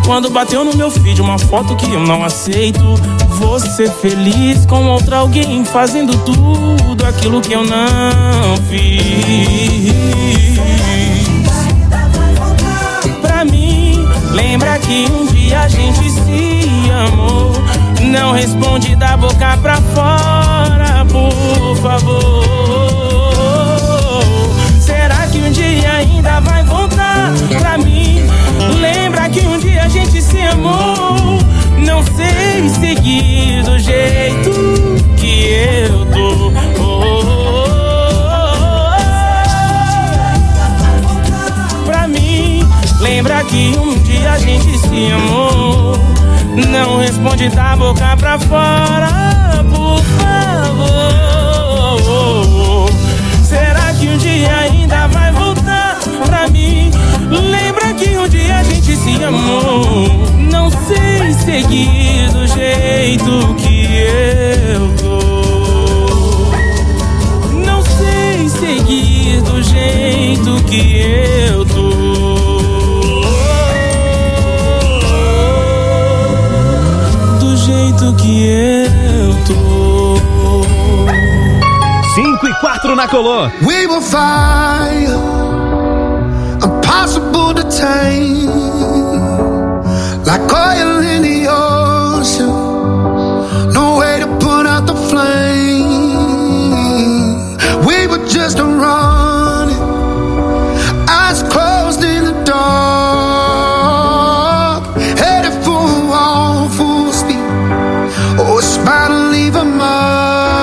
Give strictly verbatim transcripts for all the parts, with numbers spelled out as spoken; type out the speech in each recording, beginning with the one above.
quando bateu no meu feed uma foto que eu não aceito. Você feliz com outra alguém, fazendo tudo aquilo que eu não fiz. Pra mim, lembra que um dia a gente se amou. Não responde da boca pra fora, por favor. Será que um dia ainda vai voltar pra mim? Lembra que um dia a gente se amou. Não sei seguir do jeito que eu tô. Oh, oh, oh. Pra mim, lembra que um dia a gente se amou. Não responde da boca pra fora, por favor. Será que um dia ainda vai voltar pra mim? Lembra que um dia a gente se amou. Não sei seguir do jeito que eu tô. Não sei seguir do jeito que eu tô. Do jeito que eu tô. Cinco e quatro na Colô. We will fire, impossible to tame, like oil in the ocean, no way to put out the flame. We were just running, eyes closed in the dark, headed for a wall full speed. Oh, it's about to leave a mark.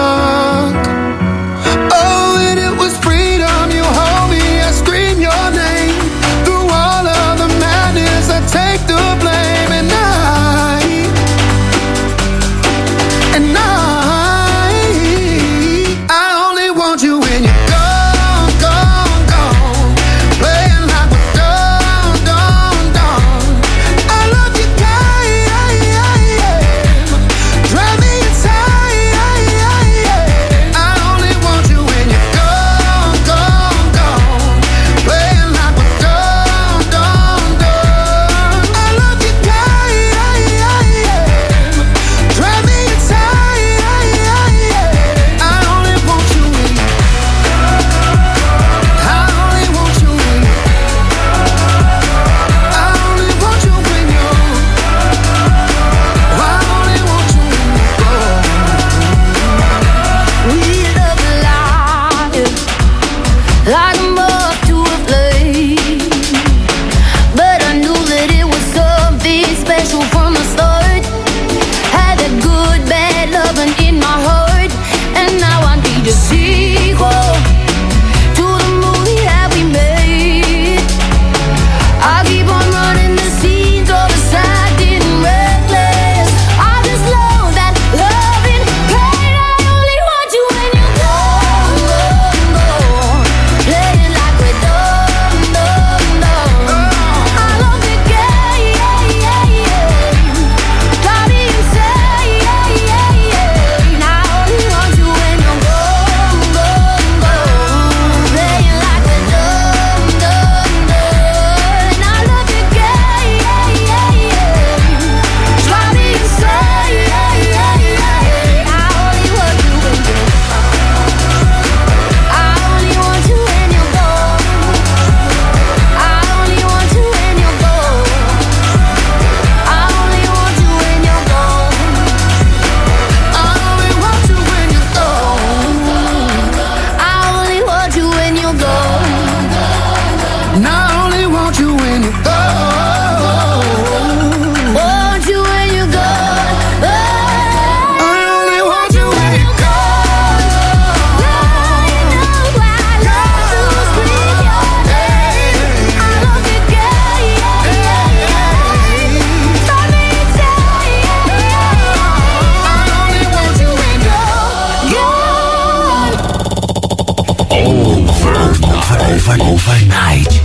Overnight.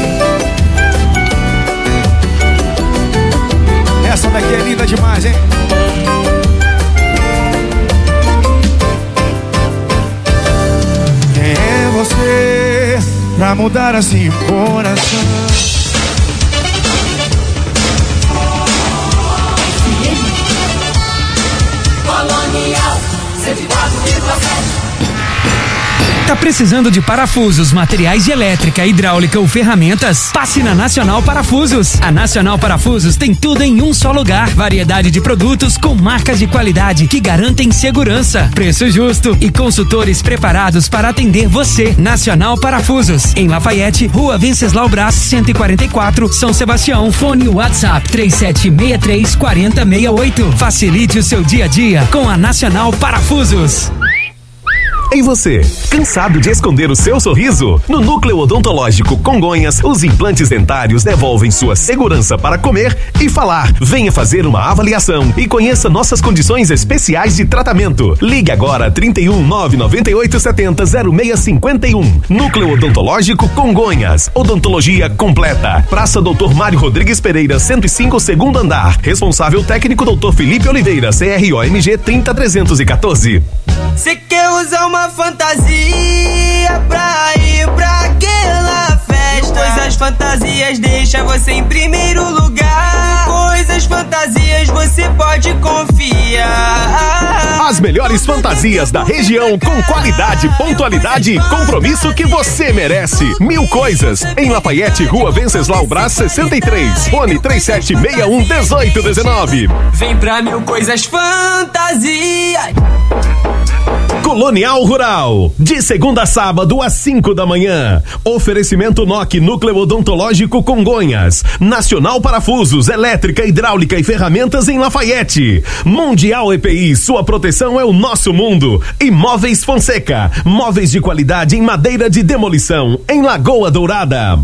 Essa daqui é linda demais, hein? Quem é você pra mudar assim o coração? Tá precisando de parafusos, materiais de elétrica, hidráulica ou ferramentas? Passe na Nacional Parafusos. A Nacional Parafusos tem tudo em um só lugar. Variedade de produtos com marcas de qualidade que garantem segurança, preço justo e consultores preparados para atender você. Nacional Parafusos, em Lafayette, Rua Venceslau Brás, cento e quarenta e quatro, São Sebastião. Fone WhatsApp três sete seis três quatro zero seis oito. Facilite o seu dia a dia com a Nacional Parafusos. E você, cansado de esconder o seu sorriso? No Núcleo Odontológico Congonhas, os implantes dentários devolvem sua segurança para comer e falar. Venha fazer uma avaliação e conheça nossas condições especiais de tratamento. Ligue agora trinta e um, nove nove oito sete zero, zero seis cinco um. Núcleo Odontológico Congonhas. Odontologia completa. Praça doutor Mário Rodrigues Pereira, cento e cinco, segundo andar. Responsável técnico doutor Felipe Oliveira, C R O M G trinta trezentos e quatorze. Cê quer usar uma fantasia pra ir pra aquela festa? Coisas fantasias deixa você em primeiro lugar. Coisas fantasias você pode confiar. As melhores fantasias da região com qualidade, pontualidade e compromisso que você merece. Mil Coisas, em Lafayette, Rua Venceslau Brás, sessenta e três. Fone três sete seis um, um oito um nove. Vem pra Mil Coisas Fantasias. Colonial Rural, de segunda a sábado às cinco da manhã. Oferecimento N O C Núcleo Odontológico Congonhas. Nacional Parafusos, elétrica, hidráulica e ferramentas em Lafayette. Mundial E P I, sua proteção é o nosso mundo. E Móveis Fonseca, móveis de qualidade em madeira de demolição, em Lagoa Dourada.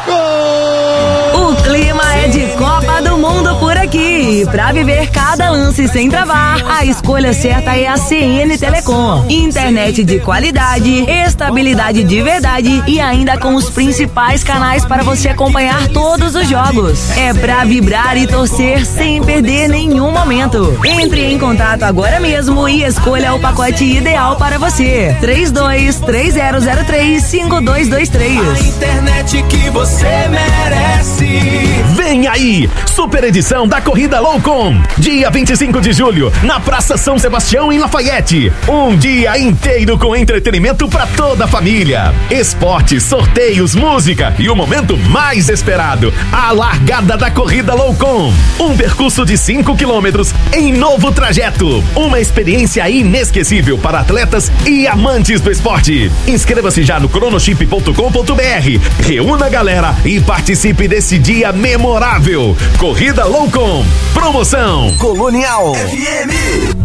O clima é de Copa do Mundo por aqui. Pra viver cada lance sem travar, a escolha certa é a C N Telecom. Internet de qualidade, estabilidade de verdade e ainda com os principais canais para você acompanhar todos os jogos. É pra vibrar e torcer sem perder nenhum momento. Entre em contato agora mesmo e escolha o pacote ideal para você. três dois três zero zero três cinco dois dois três. A internet que você merece. Vem aí, super edição da Corrida Loucom, dia vinte e cinco de julho, na Praça São Sebastião, em Lafayette. Um dia inteiro com entretenimento para toda a família. Esporte, sorteios, música e o momento mais esperado, a largada da Corrida Loucom. Um percurso de cinco quilômetros em novo trajeto. Uma experiência inesquecível para atletas e amantes do esporte. Inscreva-se já no cronochip ponto com ponto br. Reúna a galera e participe desse dia memorável. Corrida Loucom. Promoção Colonial F M.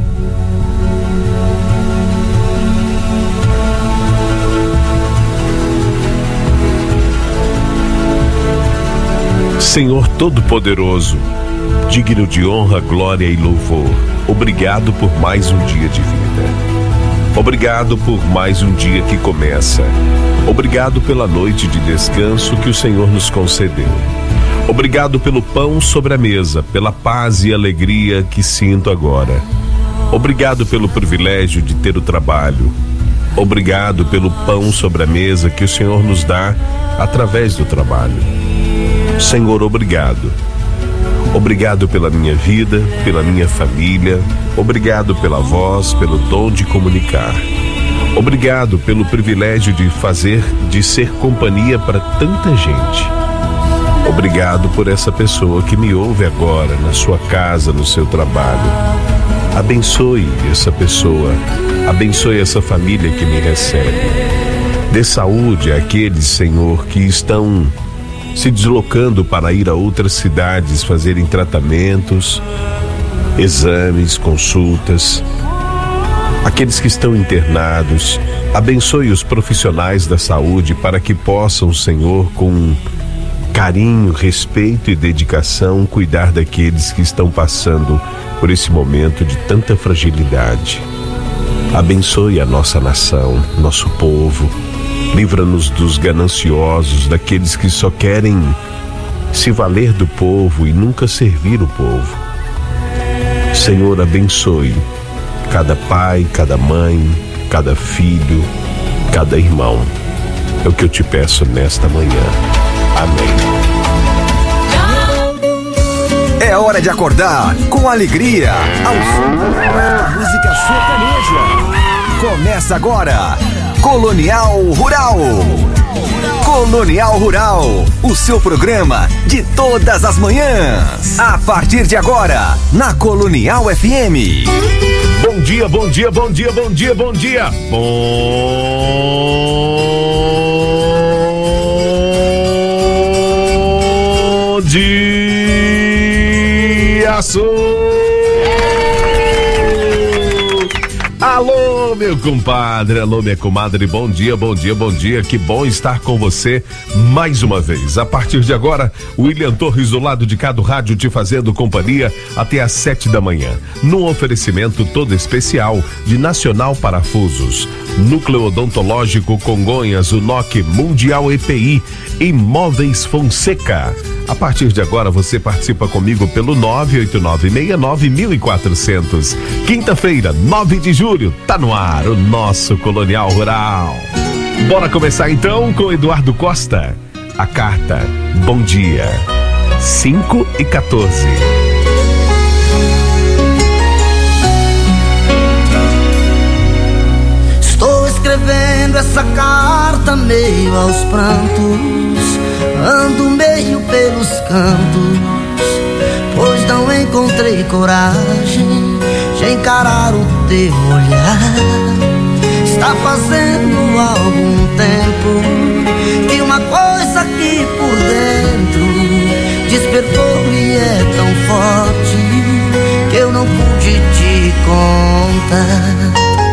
Senhor Todo-Poderoso, digno de honra, glória e louvor, obrigado por mais um dia de vida. Obrigado por mais um dia que começa. Obrigado pela noite de descanso que o Senhor nos concedeu. Obrigado pelo pão sobre a mesa, pela paz e alegria que sinto agora. Obrigado pelo privilégio de ter o trabalho. Obrigado pelo pão sobre a mesa que o Senhor nos dá através do trabalho. Senhor, obrigado. Obrigado pela minha vida, pela minha família. Obrigado pela voz, pelo dom de comunicar. Obrigado pelo privilégio de fazer, de ser companhia para tanta gente. Obrigado por essa pessoa que me ouve agora, na sua casa, no seu trabalho. Abençoe essa pessoa, abençoe essa família que me recebe. Dê saúde àqueles, Senhor, que estão se deslocando para ir a outras cidades, fazerem tratamentos, exames, consultas. Aqueles que estão internados, abençoe os profissionais da saúde para que possam, Senhor, com carinho, respeito e dedicação, cuidar daqueles que estão passando por esse momento de tanta fragilidade. Abençoe a nossa nação, nosso povo. Livra-nos dos gananciosos, daqueles que só querem se valer do povo e nunca servir o povo. Senhor, abençoe cada pai, cada mãe, cada filho, cada irmão. É o que eu te peço nesta manhã. Amém. É hora de acordar com alegria ao som da música sertaneja. Começa agora, Colonial Rural. Colonial Rural, o seu programa de todas as manhãs. A partir de agora, na Colonial F M. Bom dia, bom dia, bom dia, bom dia, bom dia. Bom dia, sou. Alô, meu compadre, alô, minha comadre, bom dia, bom dia, bom dia, que bom estar com você mais uma vez. A partir de agora, William Torres do lado de cá do rádio te fazendo companhia até às sete da manhã, num oferecimento todo especial de Nacional Parafusos, Núcleo Odontológico Congonhas, o N O C Mundial E P I, Imóveis Fonseca. A partir de agora você participa comigo pelo nove oito nove seis nove mil quatrocentos. Quinta-feira, nove de julho, tá no ar o nosso Colonial Rural. Bora começar então com Eduardo Costa. A carta Bom Dia, cinco e quatorze. Estou escrevendo essa carta meio aos prantos, ando meio pelos cantos, pois não encontrei coragem de encarar o teu olhar. Está fazendo algum tempo que uma coisa aqui por dentro despertou e é tão forte que eu não pude te contar.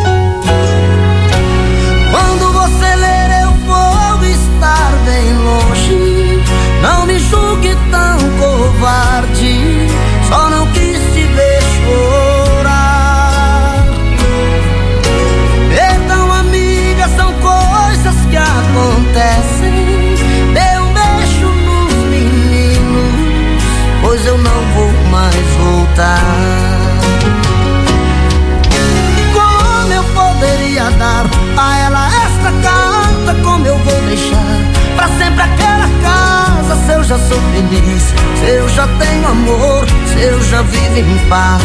Quando você ler eu vou estar bem longe, não me julgue tão covarde, só não quis te ver chorar. Perdão, amiga, são coisas que acontecem. Dê um beijo nos meninos, pois eu não vou mais voltar. Como eu poderia dar a ela esta carta? Como eu vou deixar pra sempre aquela casa? Se eu já sou feliz, se eu já tenho amor, se eu já vivo em paz.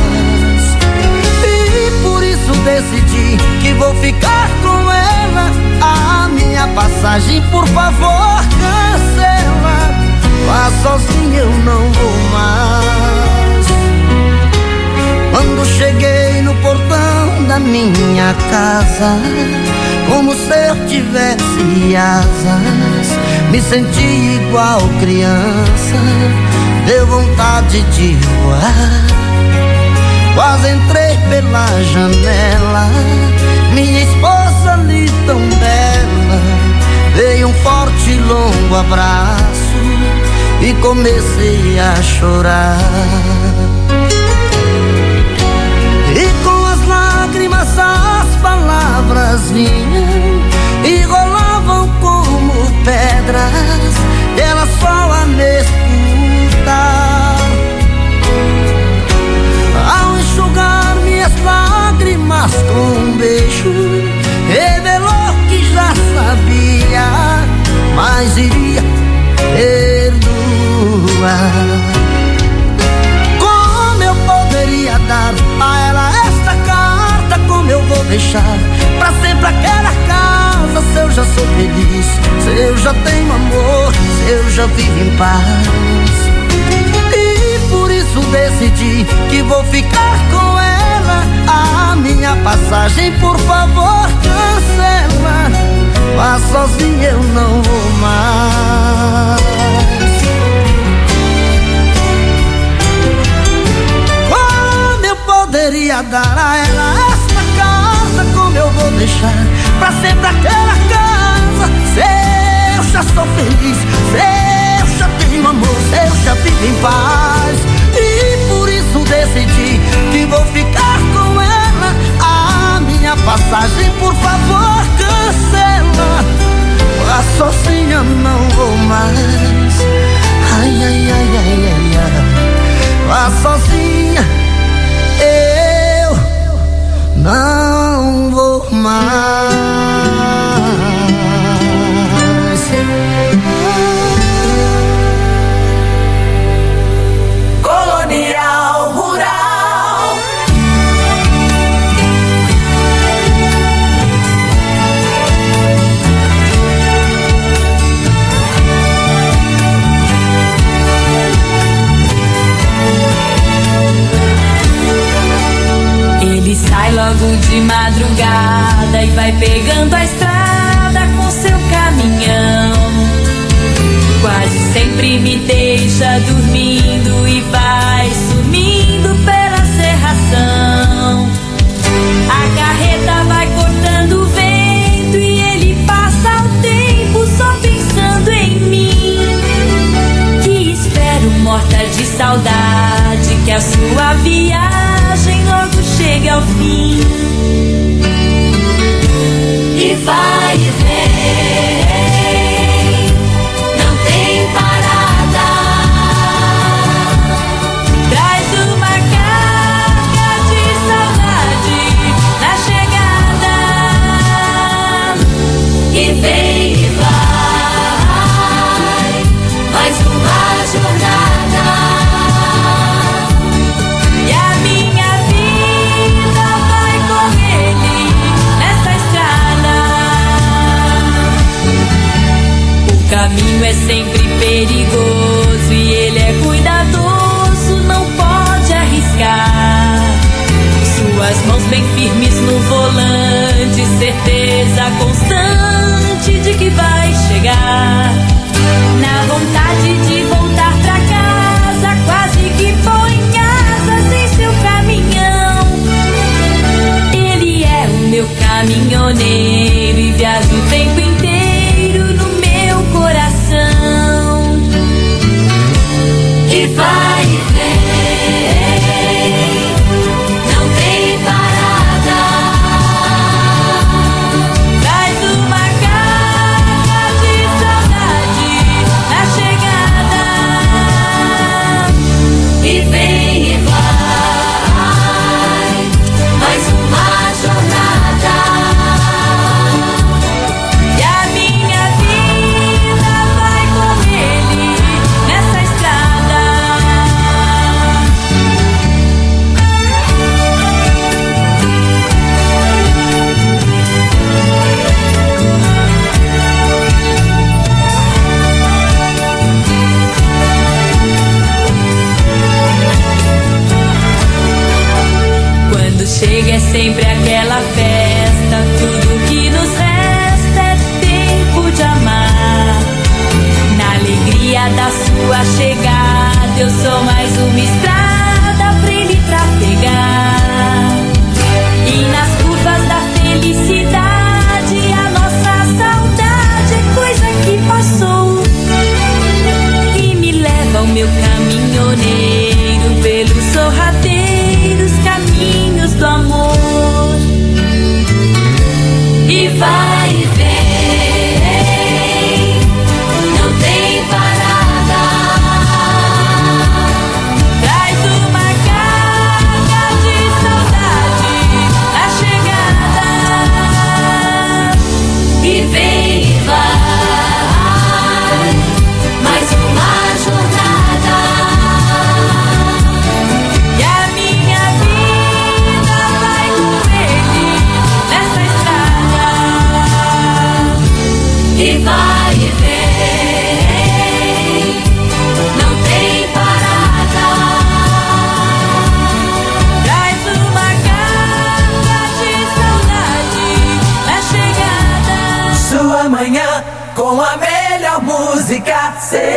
E por isso decidi que vou ficar com ela. A minha passagem, por favor, cancela. Vá sozinho, eu não vou mais. Quando cheguei no portão da minha casa, como se eu tivesse asas, me senti igual criança, deu vontade de voar. Quase entrei pela janela, minha esposa ali tão bela, veio um forte e longo abraço e comecei a chorar. E com as lágrimas as palavras vinham e rolavam como pedras, ela só a me escutar. Ao enxugar minhas lágrimas com um beijo, revelou que já sabia, mas iria perdoar. Como eu poderia dar a ela esta carta? Como eu vou deixar pra sempre aquela casa? Se eu já sou feliz, se eu já tenho amor, se eu já vivo em paz. E por isso decidi que vou ficar com ela. A minha passagem, por favor, cancela. Vá sozinha, eu não vou mais. Como eu poderia dar a ela esta carta? Como eu vou deixar pra sempre aquela casa? Se eu já sou feliz, se eu já tenho amor, se eu já vivo em paz. E por isso decidi que vou ficar com ela. A minha passagem, por favor, cancela. Vá sozinha, não vou mais. Ai, ai, ai, ai, ai, ai. Vá sozinha, eu não vou mais. de madrugada e vai pegando a estrada com seu caminhão. Quase sempre me deixa dormindo e vai sumindo pela cerração. A carreta vai cortando o vento e ele passa o tempo só pensando em mim. Que espero morta de saudade que a sua viagem logo chegue ao fim. E vai e vem, não tem parada. Traz uma carga de saudade na chegada. E vem e vai, mais uma jornada. E a minha vida vai com ele nessa estrada. O caminho é sempre perigoso e ele é cuidadoso, não pode arriscar. Suas mãos bem firmes no volante, certeza constante de que vai chegar. Na vontade de voltar pra casa, quase que põe asas em seu caminhão. Ele é o meu caminhoneiro e viaja o tempo inteiro no meu coração. E vai e vem, não tem parada. Traz uma carga de saudade na chegada. E vem e vai, mais uma jornada. E a minha vida vai com ele nessa estrada. Quando chega é sempre aquela festa, tudo que nos resta é tempo de amar. Na alegria da sua chegada, eu sou mais uma estrada pra ele trafegar. E nas curvas da felicidade, a nossa saudade é coisa que passou. E me leva ao meu caminhoneiro pelos sorrateiros caminhos do amor. E vai e vem, não tem parada. Traz uma carga de saudade na chegada. E vem e vai, mais uma jornada. E a minha vida vai com ele nessa estrada. E vai e vem, não tem parada. Traz uma carga de saudade na chegada. Sua manhã com a melhor música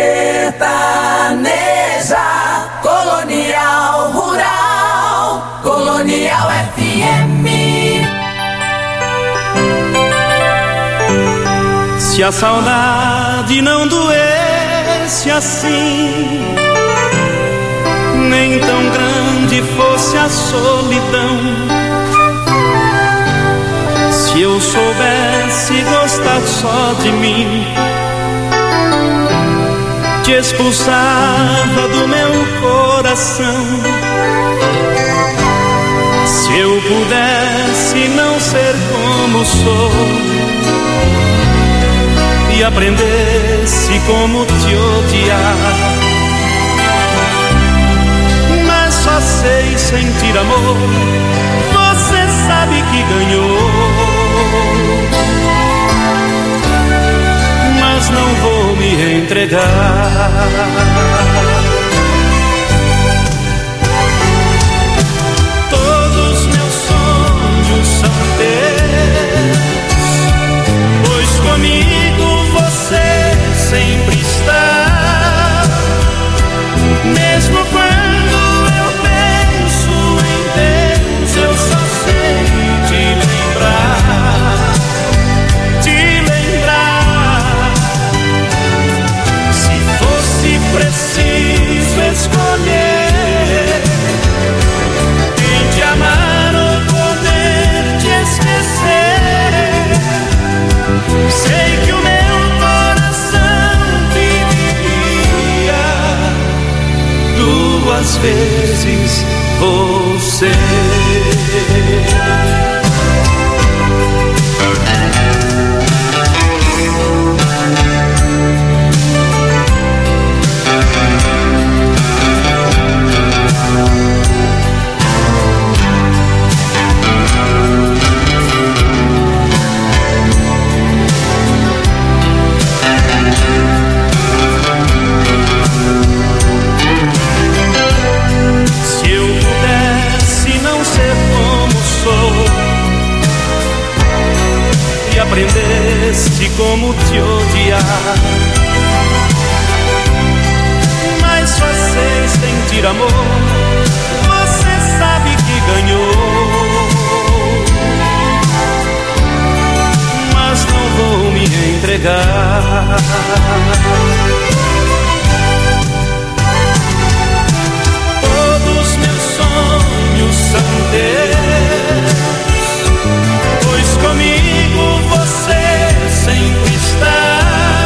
sertaneja. Colonial Rural, Colonial F M. Se a saudade não doesse assim, nem tão grande fosse a solidão, se eu soubesse gostar só de mim, te expulsava do meu coração. Se eu pudesse não ser como sou e aprendesse como te odiar, mas só sei sentir amor, você sabe que ganhou, mas não vou me entregar. Todos meus sonhos são você. Aprendeste como te odiar, mas só sei sentir amor. Você sabe que ganhou, mas não vou me entregar. Todos meus sonhos são teus, pois comigo você sempre está.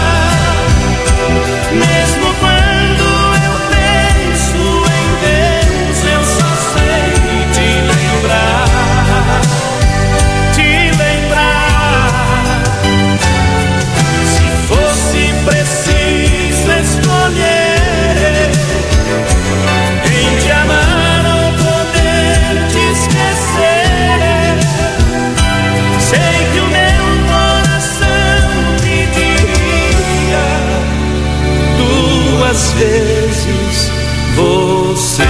Mesmo quando eu penso em Deus, eu só sei te lembrar, te lembrar. Se fosse preciso escolher em te amar ou poder te esquecer, sei que o meu coração pediria duas vezes você.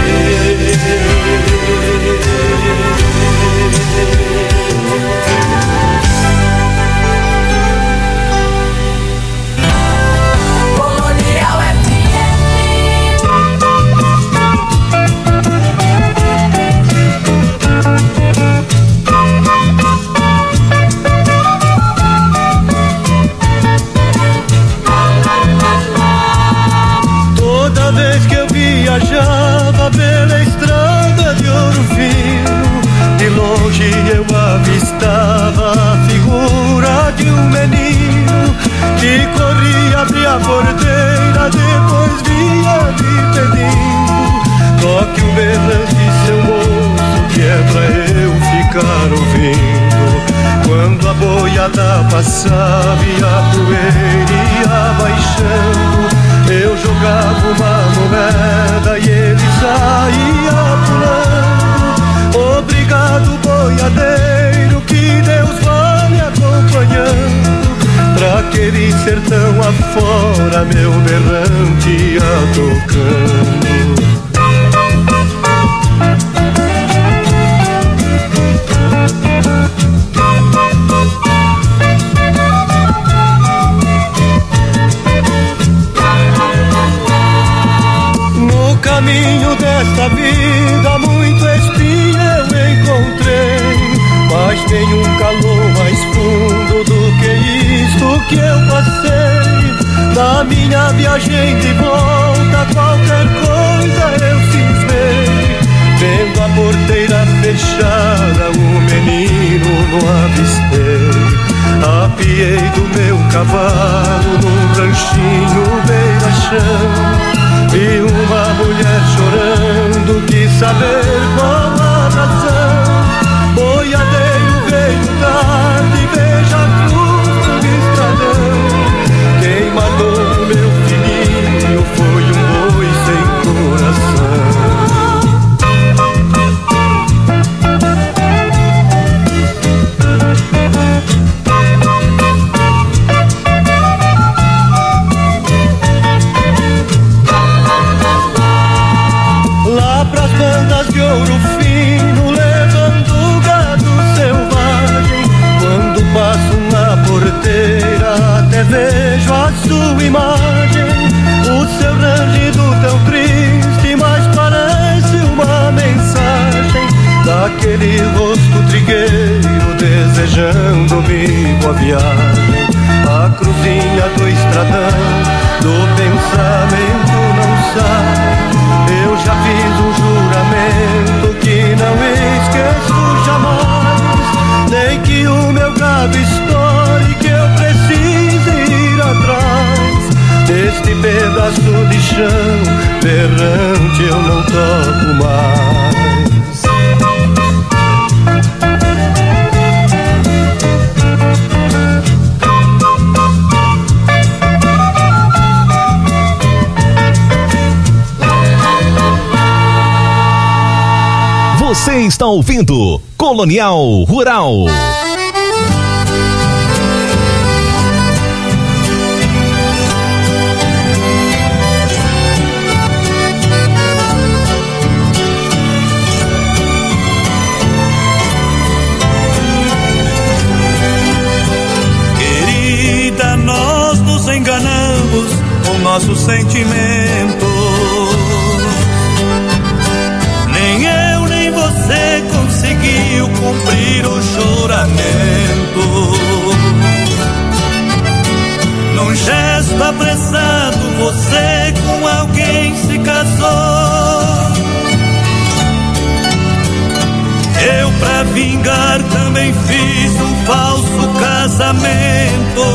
Colonial F Toda vez que eu viajava pela estrada de Ouro Fino, de longe eu avistava a figura de um menino que corria, abria a porteira, depois vinha me pedindo: toque o berrante, seu moço, que é pra eu ficar ouvindo. Quando a boiada passava e a poeira ia baixando, eu jogava uma moeda e ele saía pulando. Obrigado, boiadeiro, que Deus vá me acompanhando. Pra aquele sertão afora, meu berrante ia tocando. No caminho desta vida muito espinho eu encontrei, mas tem um calor mais fundo do que isto que eu passei. Na minha viagem de volta qualquer coisa eu cismei, vendo a porteira fechada o menino não avistei. Apiei do meu cavalo num ranchinho beira-chão, vi uma mulher chorando, quis saber qual a razão. Boiadeiro veio tarde, veja a cruz do estradão. Quem matou o meu filhinho foi um boi sem coração. Bandas de Ouro Fino, levando gado selvagem. Quando passo na porteira, até vejo a sua imagem. O seu rangido tão triste, mas parece uma mensagem daquele rosto trigueiro, desejando-me boa viagem. A cruzinha do estradão, do pensamento não sai. Eu já fiz um juramento que não esqueço jamais, nem que o meu gado estoure, que eu precise ir atrás deste pedaço de chão berrante, eu não toco mais. Você está ouvindo Colonial Rural. Querida, nós nos enganamos com nossos sentimentos. Nem eu nem você conseguiu cumprir o juramento. Num gesto apressado você com alguém se casou. Eu pra vingar também fiz um falso casamento.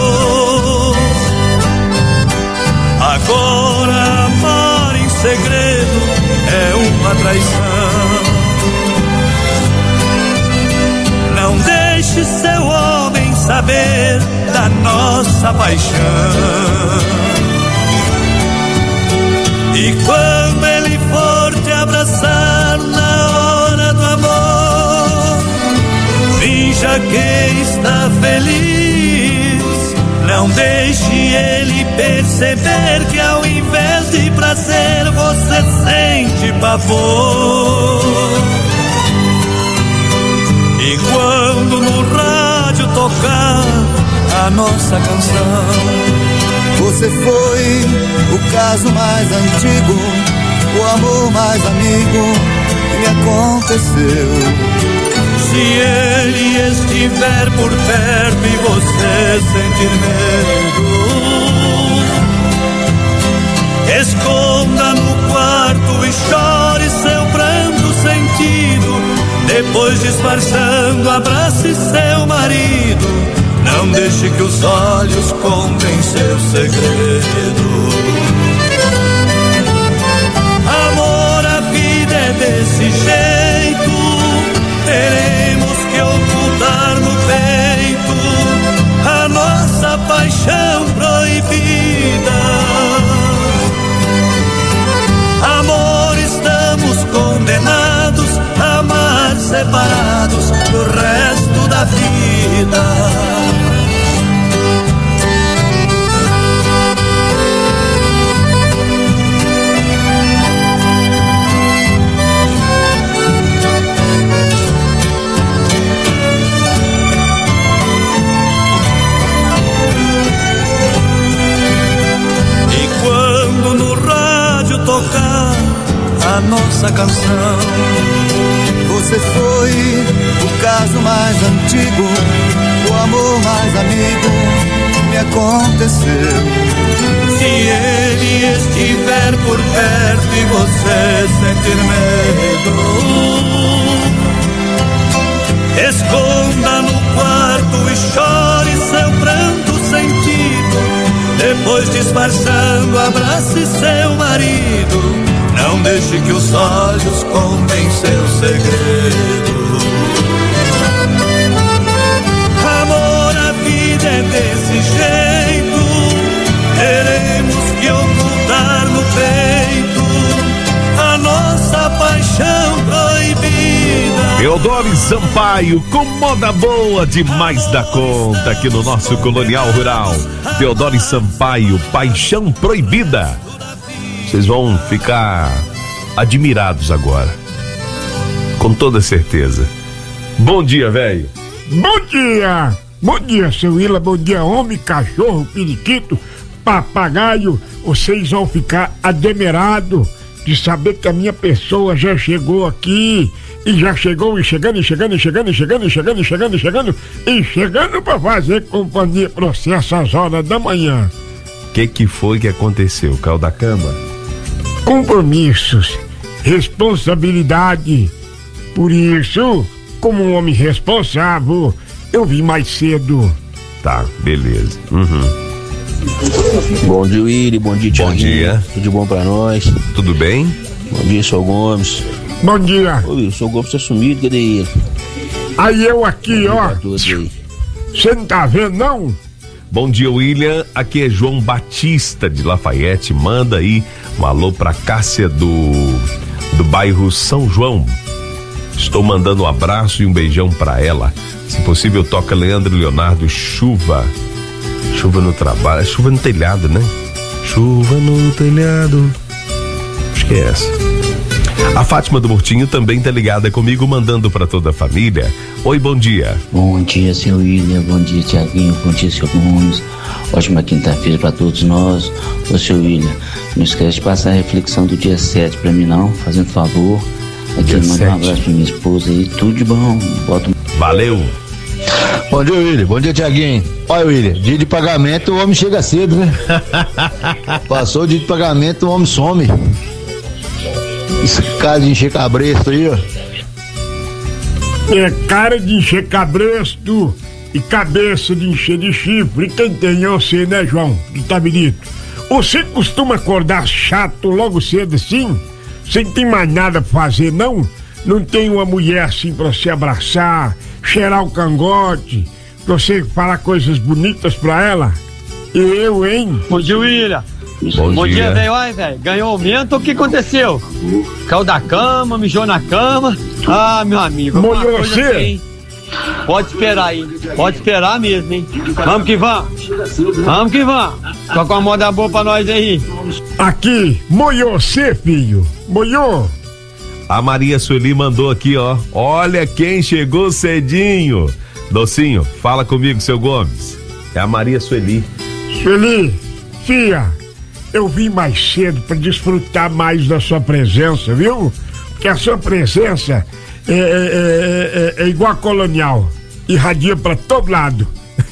Agora amar em segredo é uma traição. Não deixe seu homem saber da nossa paixão. E quando ele for te abraçar na hora do amor, finja que está feliz. Não deixe ele perceber que ao invés de prazer você sente pavor. E quando no rádio tocar a nossa canção, você foi o caso mais antigo, o amor mais amigo que me aconteceu. Se ele estiver por perto e você sentir medo, esconda no quarto e chore seu pranto sentido. Depois disfarçando, abrace seu marido. Não deixe que os olhos contem seu segredo. Amor, a vida é desse jeito. Teremos que ocultar no peito a nossa paixão proibida. Amor, estamos condenados a amar separados pro resto da vida. Tocar a nossa canção, você foi o caso mais antigo, o amor mais amigo que me aconteceu. Se ele estiver por perto e você sentir medo, esconda no quarto e chore seu pranto sentido. Depois disfarçando, abrace seu marido. Não deixe que os olhos contem seu segredo. Amor, a vida é desse jeito. Teremos que ocultar no peito a nossa paixão proibida. Teodoro Sampaio, com moda boa demais da conta aqui no nosso Colonial Rural. Teodoro Sampaio, Paixão Proibida. Vocês vão ficar admirados agora, com toda certeza. Bom dia, velho. Bom dia. Bom dia, seu Willa. Bom dia, homem, cachorro, periquito, papagaio. Vocês vão ficar admirados de saber que a minha pessoa já chegou aqui. E já chegou, e chegando, e chegando, e chegando, e chegando, e chegando, e chegando, e chegando, e chegando pra fazer companhia pra você essas horas da manhã. O que que foi que aconteceu, caiu da cama? Compromissos, responsabilidade. Por isso, como um homem responsável, eu vim mais cedo. Tá, beleza. Uhum. Bom dia, Willy. Bom dia, Thiago. Bom dia. Tudo bom pra nós? Tudo bem? Bom dia, seu Gomes. Bom dia. Ô, Willy, o seu Gomes tá sumido, cadê ele? Aí eu aqui, ó. Você não tá vendo, não? Bom dia, William. Aqui é João Batista de Lafayette. Manda aí um alô pra Cássia do, do bairro São João. Estou mandando um abraço e um beijão pra ela. Se possível, toca Leandro e Leonardo, Chuva. Chuva no trabalho, chuva no telhado, né? Chuva no telhado. Acho que é essa. A Fátima do Murtinho também tá ligada comigo, mandando pra toda a família. Oi, bom dia. Bom dia, seu William. Bom dia, Tiaguinho. Bom dia, seu Gomes. Ótima quinta-feira pra todos nós. Ô, seu William, não esquece de passar a reflexão do dia sete pra mim, não. Fazendo favor. Aqui, manda um abraço pra minha esposa aí. Tudo de bom. Bota um... Valeu. Bom dia, William. Bom dia, Tiaguinho. Olha, William, dia de pagamento o homem chega cedo, né? Passou o dia de pagamento o homem some. Esse cara de encher cabresto aí, ó. É cara de encher cabresto e cabeça de encher de chifre. Quem tem é você, né, João? De Tabirito. Você costuma acordar chato logo cedo assim? Você não tem mais nada pra fazer, não? Não tem uma mulher assim pra se abraçar, cheirar o cangote, pra você falar coisas bonitas pra ela? Eu, hein? Bom dia, William. Bom, Bom dia, dia velho. Ai, velho. Ganhou aumento, o que aconteceu? Caiu da cama, mijou na cama. Ah, meu amigo. Molhou você? Assim. Pode esperar aí. Pode esperar mesmo, hein? Vamos que vamos. Vamos que vamos. Toca uma moda boa pra nós aí. Aqui, molhou você, filho? Molhou? A Maria Sueli mandou aqui, ó. Olha quem chegou cedinho. Docinho, fala comigo, seu Gomes. É a Maria Sueli. Sueli, filha, eu vim mais cedo para desfrutar mais da sua presença, viu? Porque a sua presença é, é, é, é igual a colonial, irradia para todo lado.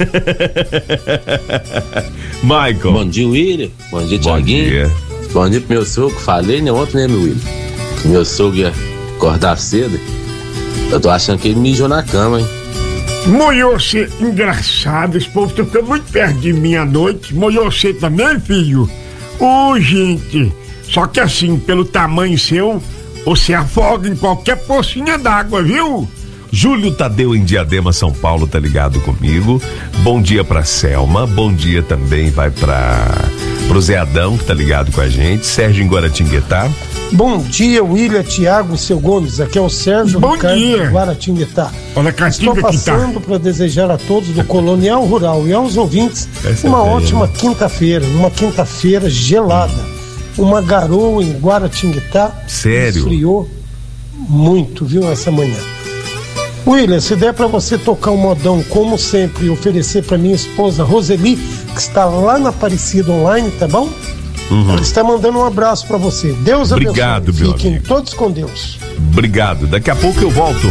Michael. Bom dia, William. Bom dia, Tiaguinho. Bom dia. Bom dia pro meu sogro. Falei, né, ontem, né, meu William? Meu sogro ia acordar cedo. Eu tô achando que ele mijou na cama, hein? Molhou-se, engraçado, esse povo tá ficando muito perto de mim à noite. Molhou-se também, filho? Ô, oh, gente, só que assim, pelo tamanho seu, você afoga em qualquer pocinha d'água, viu? Júlio Tadeu em Diadema, São Paulo, tá ligado comigo. Bom dia pra Selma, bom dia também vai pra pro Zé Adão, que tá ligado com a gente. Sérgio em Guaratinguetá. Bom dia, William, Tiago e seu Gomes. Aqui é o Sérgio Bom dia. de Guaratinguetá. Olha a Estou passando para desejar a todos do Colonial Rural e aos ouvintes Essa uma é ótima quinta-feira, uma quinta-feira gelada. Uma garoa em Guaratinguetá. Sério? Esfriou muito, viu, essa manhã. William, se der para você tocar um modão como sempre e oferecer para minha esposa Roseli, que está lá na Aparecida Online, tá bom? Uhum. Ela está mandando um abraço para você. Deus abençoe. Obrigado, meu Fiquem amigo. todos com Deus. Obrigado. Daqui a pouco eu volto.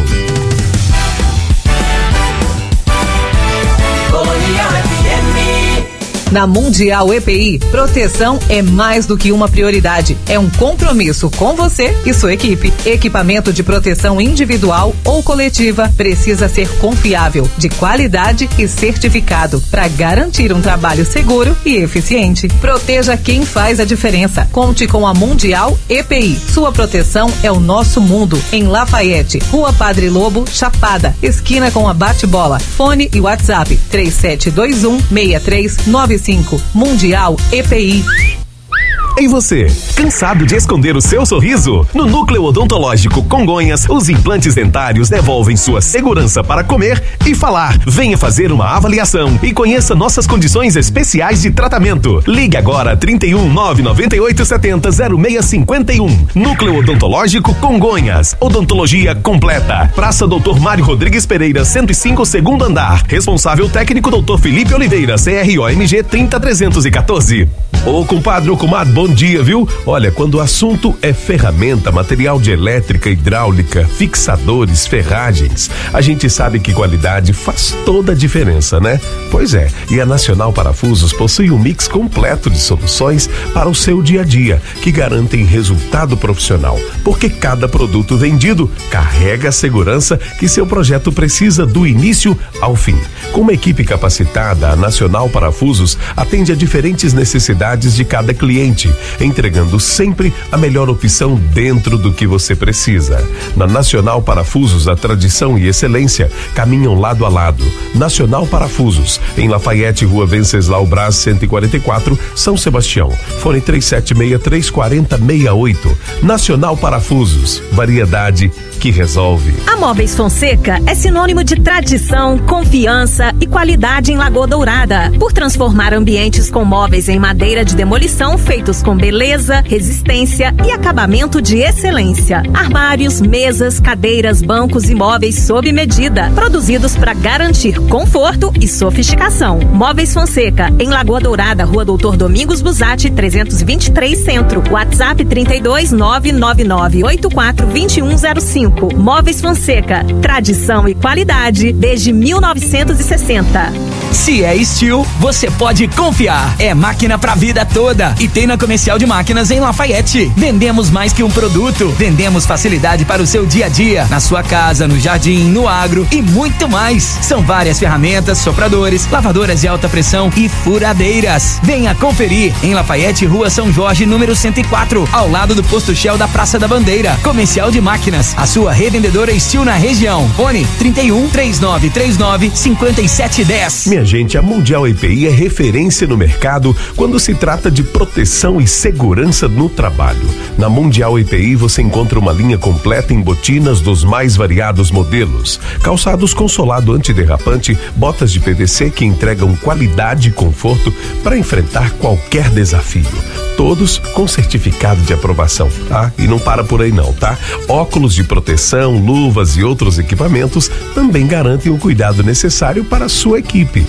Na Mundial E P I, proteção é mais do que uma prioridade. É um compromisso com você e sua equipe. Equipamento de proteção individual ou coletiva precisa ser confiável, de qualidade e certificado para garantir um trabalho seguro e eficiente. Proteja quem faz a diferença. Conte com a Mundial E P I. Sua proteção é o nosso mundo. Em Lafayette, Rua Padre Lobo, Chapada, esquina com a Bate-Bola. Fone e WhatsApp três sete dois um, seis três nove cinco. Mundial E P I. E você, cansado de esconder o seu sorriso? No Núcleo Odontológico Congonhas, os implantes dentários devolvem sua segurança para comer e falar. Venha fazer uma avaliação e conheça nossas condições especiais de tratamento. Ligue agora trinta e um, nove nove oito sete zero, zero seis cinco um. Núcleo Odontológico Congonhas. Odontologia completa. Praça doutor Mário Rodrigues Pereira, cento e cinco, segundo andar. Responsável técnico doutor Felipe Oliveira, C R O M G trinta trezentos e quatorze. Ô compadre, ô comadre, bom dia, viu? Olha, quando o assunto é ferramenta, material de elétrica, hidráulica, fixadores, ferragens, a gente sabe que qualidade faz toda a diferença, né? Pois é, e a Nacional Parafusos possui um mix completo de soluções para o seu dia a dia, que garantem resultado profissional, porque cada produto vendido carrega a segurança que seu projeto precisa do início ao fim. Com uma equipe capacitada, a Nacional Parafusos atende a diferentes necessidades de cada cliente, entregando sempre a melhor opção dentro do que você precisa. Na Nacional Parafusos, a tradição e excelência caminham lado a lado. Nacional Parafusos, em Lafayette, Rua Venceslau Braz, cento e quarenta e quatro, São Sebastião. Fone três sete seis, três quatro zero, seis oito. Nacional Parafusos, variedade que resolve. A Móveis Fonseca é sinônimo de tradição, confiança e qualidade em Lagoa Dourada, por transformar ambientes com móveis em madeira de demolição feitos com beleza, resistência e acabamento de excelência. Armários, mesas, cadeiras, bancos e móveis sob medida, produzidos para garantir conforto e sofisticação. Móveis Fonseca, em Lagoa Dourada, Rua Doutor Domingos Busatti, trezentos e vinte e três Centro. WhatsApp trinta e dois, nove nove nove, oito quatro dois um zero cinco. Móveis Fonseca, tradição e qualidade desde mil novecentos e sessenta. Se é Steel, você pode confiar. É máquina pra vida toda. E tem na Comercial de Máquinas em Lafayette. Vendemos mais que um produto. Vendemos facilidade para o seu dia a dia. Na sua casa, no jardim, no agro e muito mais. São várias ferramentas, sopradores, lavadoras de alta pressão e furadeiras. Venha conferir em Lafayette, Rua São Jorge, número cento e quatro, ao lado do Posto Shell da Praça da Bandeira. Comercial de Máquinas, a sua revendedora Steel na região. Fone trinta e um, três nove três nove, cinco sete um zero. Minha gente, a Mundial E P I é referência no mercado quando se trata de proteção e segurança no trabalho. Na Mundial E P I você encontra uma linha completa em botinas dos mais variados modelos, calçados com solado antiderrapante, botas de P V C que entregam qualidade e conforto para enfrentar qualquer desafio. Todos com certificado de aprovação, tá? E não para por aí não, tá? Óculos de proteção, luvas e outros equipamentos também garantem o cuidado necessário para a sua equipe.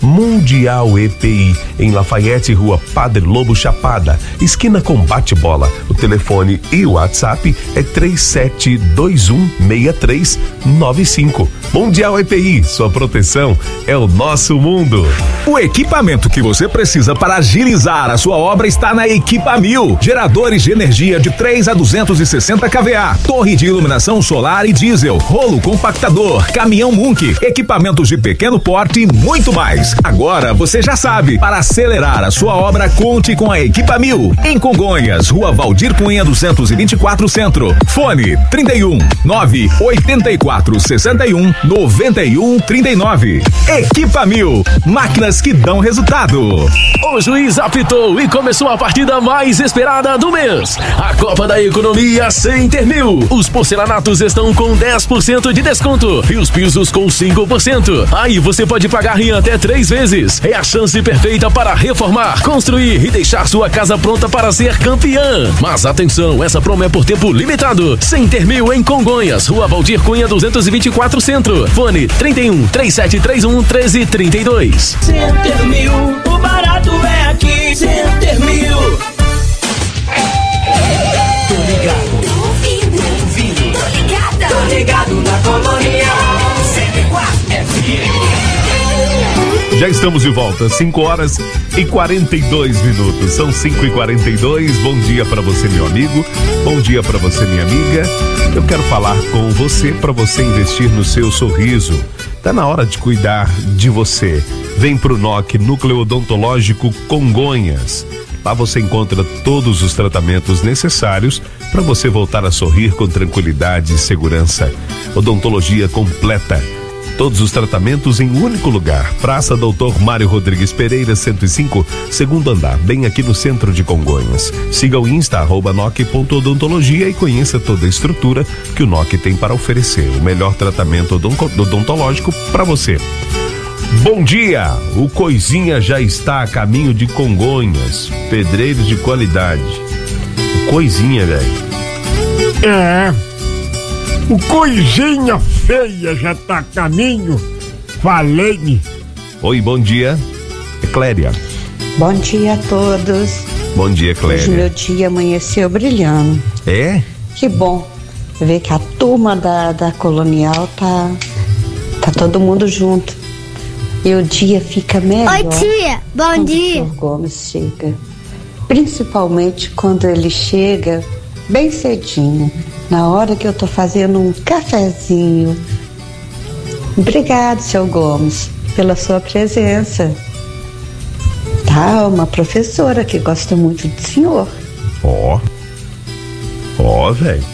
Mundial E P I, em Lafayette, Rua Padre Lobo Chapada, esquina com Bate-Bola. O telefone e o WhatsApp é três sete dois um, seis três nove cinco. Mundial E P I, sua proteção é o nosso mundo. O equipamento que você precisa para agilizar a sua obra está na Equipa Mil. Geradores de energia de três a duzentos e sessenta kVA, torre de iluminação solar e diesel, rolo compactador, caminhão Munk, equipamentos de pequeno porte e muito mais. Agora você já sabe, para acelerar a sua obra, conte com a Equipa Mil. Em Congonhas, Rua Valdir Cunha duzentos e vinte e quatro Centro. Fone trinta e um, nove oitenta e quatro, sessenta e um, noventa e um, trinta e nove. Equipa Mil, máquinas que dão resultado. O juiz apitou e começou a partida mais esperada do mês. A Copa da Economia Center Mil. Os porcelanatos estão com dez por cento de desconto e os pisos com cinco por cento. Aí você pode pagar em até três vezes. É a chance perfeita para reformar, construir e deixar sua casa pronta para ser campeã. Mas atenção, essa promo é por tempo limitado. Center Mil em Congonhas, Rua Valdir Cunha duzentos e vinte e quatro Centro. Fone trinta e um, três sete três um, um três três dois. Center Mil, o barato é aqui. Center Mil. Tô ligado. Tô ouvindo. Tô ouvindo. Tô ligada. Tô ligado na Colonial cento e quatro F M. Já estamos de volta, cinco horas e quarenta e dois minutos. São cinco e quarenta e dois. Bom dia para você, meu amigo. Bom dia para você, minha amiga. Eu quero falar com você para você investir no seu sorriso. Tá na hora de cuidar de você. Vem pro N O C, Núcleo Odontológico Congonhas. Lá você encontra todos os tratamentos necessários para você voltar a sorrir com tranquilidade e segurança. Odontologia completa. Todos os tratamentos em um único lugar. Praça Doutor Mário Rodrigues Pereira, cento e cinco, segundo andar, bem aqui no centro de Congonhas. Siga o Insta, arroba noc ponto odontologia e conheça toda a estrutura que o N O C tem para oferecer. O melhor tratamento odontológico para você. Bom dia! O Coisinha já está a caminho de Congonhas. Pedreiros de qualidade. O Coisinha, velho. É. O Coisinha feia já tá a caminho. Falei-me. Oi, bom dia. É Cléria. Bom dia a todos. Bom dia, Cléria. Hoje meu dia amanheceu brilhando. É? Que bom ver que a turma da, da Colonial tá, tá todo mundo junto. E o dia fica melhor. Oi, tia. Bom dia. O senhor Gomes chega. Principalmente quando ele chega bem cedinho, na hora que eu tô fazendo um cafezinho. Obrigado, seu Gomes, pela sua presença. Tá, uma professora que gosta muito do senhor. Ó. Ó, velho.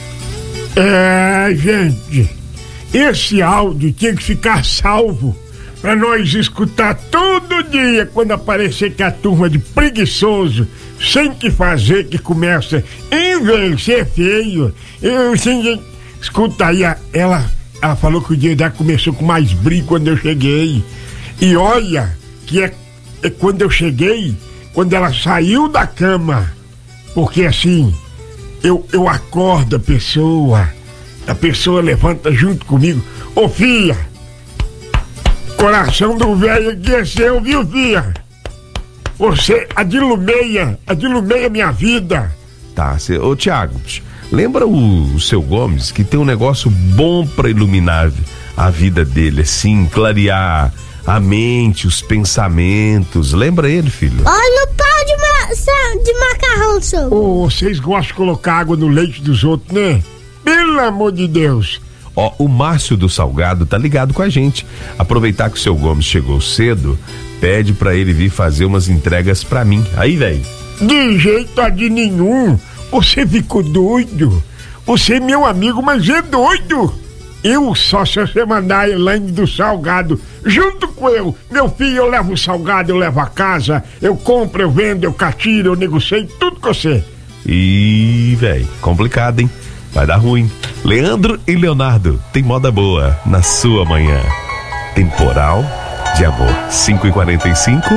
É, gente, esse áudio tinha que ficar salvo pra nós escutar todo dia quando aparecer que a turma de preguiçoso, sem que fazer, que começa a envelhecer feio. Eu, assim, escuta aí, ela, ela falou que o dia dela começou com mais brilho quando eu cheguei. E olha, que é, é quando eu cheguei, quando ela saiu da cama. Porque assim, eu, eu acordo a pessoa, a pessoa levanta junto comigo. Ô filha, coração do velho aqui é seu, viu, filha? Você adilumeia, adilumeia minha vida. Tá, cê, ô Tiago, lembra o, o seu Gomes que tem um negócio bom pra iluminar a vida dele, assim, clarear a mente, os pensamentos. Lembra ele, filho? Olha o pau de, ma de macarrão, senhor. Ô, oh, vocês gostam de colocar água no leite dos outros, né? Pelo amor de Deus. Ó, o Márcio do Salgado tá ligado com a gente. Aproveitar que o seu Gomes chegou cedo, pede pra ele vir fazer umas entregas pra mim. Aí, velho. De jeito de nenhum. Você ficou doido. Você é meu amigo, mas é doido. Eu só se você mandar a Elaine do Salgado junto com eu. Meu filho, eu levo o salgado, eu levo a casa, eu compro, eu vendo, eu catiro, eu negocio tudo com você. Ih, velho, complicado, hein? Vai dar ruim. Leandro e Leonardo, tem moda boa na sua manhã. Temporal de amor. cinco e quarenta e cinco.